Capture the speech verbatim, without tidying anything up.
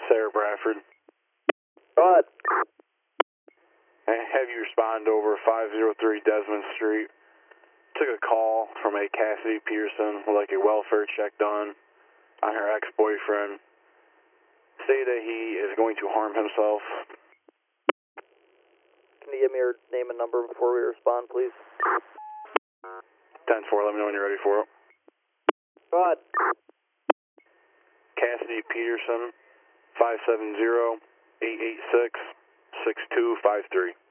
Sarah Bradford. Go ahead. And have you respond over five oh three Desmond Street. Took a call from a Cassidy Peterson with like a welfare check done on her ex-boyfriend. Stated that he is going to harm himself. Can you give me your name and number before we respond, please? ten four, let me know when you're ready for it. Go ahead. Cassidy Peterson, five seven zero, eight eight six, six two five three.